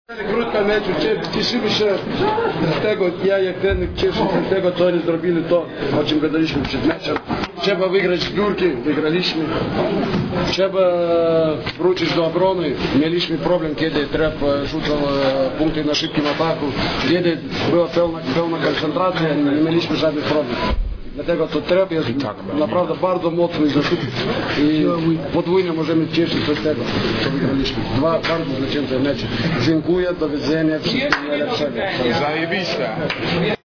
Krótko meczu, cieszymy się z tego, ja jak trener cieszę się z tego, co oni zrobili, to o czym gadaliśmy przed meczem. Trzeba wygrać zbiórki, wygraliśmy. Trzeba wrócić do obrony. Mieliśmy problem, kiedy Tref rzucał punkty na szybkim ataku, kiedy była pełna koncentracja, nie mieliśmy żadnych problemów. Dlatego to Tref jest naprawdę bardzo mocny zasób i podwójnie możemy cieszyć się z tego, co wygraliśmy. Dwa bardzo zwycięskie mecze. Dziękuję, do widzenia, wszystkiego najlepszego. Zajebiste.